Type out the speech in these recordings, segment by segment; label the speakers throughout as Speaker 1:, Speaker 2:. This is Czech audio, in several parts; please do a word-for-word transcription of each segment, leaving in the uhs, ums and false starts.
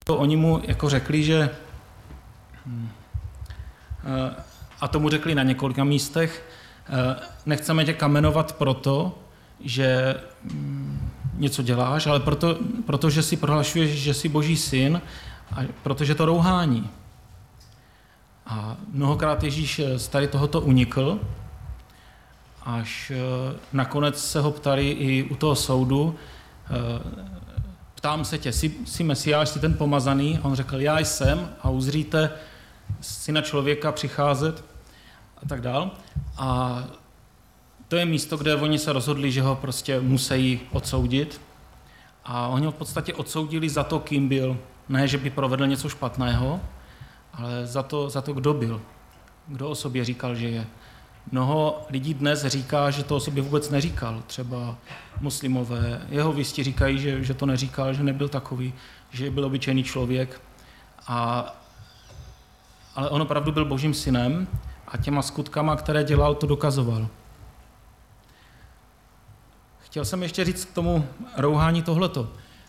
Speaker 1: oni mu jako řekli, že a tomu řekli na několika místech, nechceme tě kamenovat proto, že něco děláš, ale proto, protože si prohlašuješ, že jsi Boží syn a protože to rouhání. A mnohokrát Ježíš z tady tohoto unikl, až nakonec se ho ptali i u toho soudu, ptám se tě, jsi, jsi Mesiáš, jsi ten pomazaný? A on řekl, já jsem a uzříte syna člověka přicházet a tak dál. A to je místo, kde oni se rozhodli, že ho prostě musí odsoudit. A oni ho v podstatě odsoudili za to, kým byl. Ne, že by provedl něco špatného, ale za to, za to, kdo byl. Kdo o sobě říkal, že je. Mnoho lidí dnes říká, že to o sobě vůbec neříkal. Třeba muslimové. Jeho visti říkají, že, že to neříkal, že nebyl takový, že byl obyčejný člověk. A, ale on opravdu byl Božím synem a těma skutkama, které dělal, to dokazoval. Chtěl jsem ještě říct k tomu rouhání tohleto.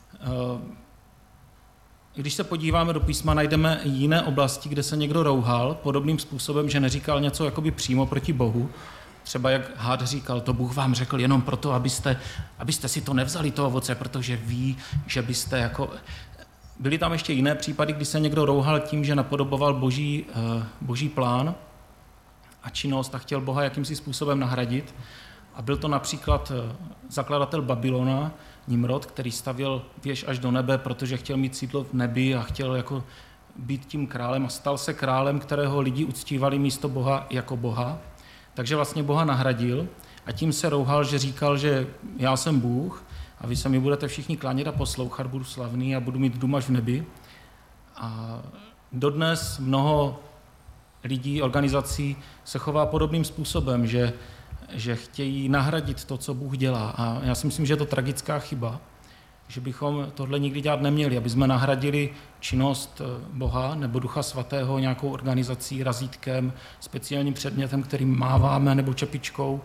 Speaker 1: Když se podíváme do písma, najdeme jiné oblasti, kde se někdo rouhal podobným způsobem, že neříkal něco jakoby přímo proti Bohu. Třeba jak Hád říkal, to Bůh vám řekl jenom proto, abyste, abyste si to nevzali, to ovoce, protože ví, že byste jako... Byly tam ještě jiné případy, kdy se někdo rouhal tím, že napodoboval boží, boží plán a činnost a chtěl Boha jakýmsi způsobem nahradit. A byl to například zakladatel Babylona, Nimrod, který stavěl věž až do nebe, protože chtěl mít sídlo v nebi a chtěl jako být tím králem a stal se králem, kterého lidi uctívali místo Boha jako Boha. Takže vlastně Boha nahradil a tím se rouhal, že říkal, že já jsem Bůh a vy se mi budete všichni klanět a poslouchat, budu slavný a budu mít dům až v nebi. A dodnes mnoho lidí, organizací se chová podobným způsobem, že že chtějí nahradit to, co Bůh dělá. A já si myslím, že je to tragická chyba, že bychom tohle nikdy dělat neměli, aby jsme nahradili činnost Boha nebo Ducha Svatého nějakou organizací, razítkem, speciálním předmětem, kterým máváme, nebo čepičkou.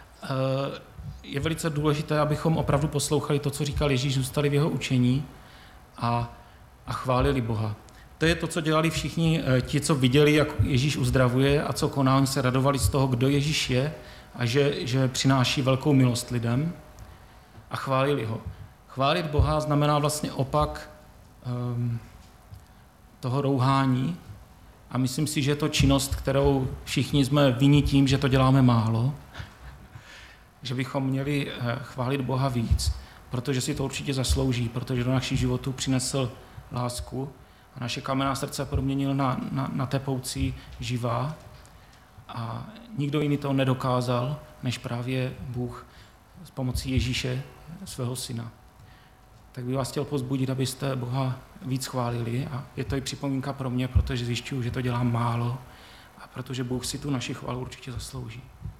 Speaker 1: Je velice důležité, abychom opravdu poslouchali to, co říkal Ježíš, zůstali v jeho učení a, a chválili Boha. To je to, co dělali všichni ti, co viděli, jak Ježíš uzdravuje a co koná. Oni se radovali z toho, kdo Ježíš je, a že, že přináší velkou milost lidem a chválili ho. Chválit Boha znamená vlastně opak um, toho rouhání a myslím si, že je to činnost, kterou všichni jsme vinni tím, že to děláme málo, že bychom měli chválit Boha víc, protože si to určitě zaslouží, protože do našich životů přinesl lásku a naše kamenná srdce proměnil na, na, na tepoucí živá. A nikdo jiný to nedokázal, než právě Bůh s pomocí Ježíše, svého syna. Tak bych vás chtěl povzbudit, abyste Boha víc chválili a je to i připomínka pro mě, protože zjišťuju, že to dělám málo a protože Bůh si tu naši chválu určitě zaslouží.